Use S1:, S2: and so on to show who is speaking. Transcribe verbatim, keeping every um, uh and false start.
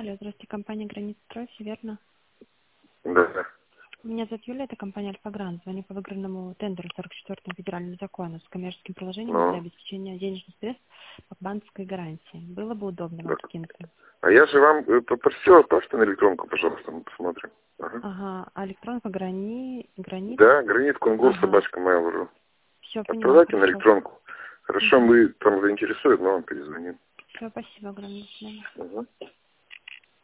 S1: Алло, здравствуйте, компания «Гранитстрой», все верно?
S2: Да, да.
S1: Меня зовут Юлия, это компания «Альфа-Грант». Звоню по выигранному тендеру сорок четвёртому федеральному закону с коммерческим приложением для
S2: Ну,
S1: обеспечения денежных средств по банковской гарантии. Было бы удобно вам
S2: так.
S1: скинуться.
S2: А я же вам э, попросил, отправьте на электронку, пожалуйста, мы посмотрим. Ага.
S1: Ага, а электронка грани... гранит?
S2: Да, гранит кунгур,
S1: Ага,
S2: собачка mail.ru.
S1: все, поняла,
S2: Отправляйте на
S1: хорошо.
S2: электронку. Хорошо,
S1: Угу.
S2: мы там заинтересует, но вам перезвоним.
S1: Все, спасибо огромное. До свидания.
S2: Угу.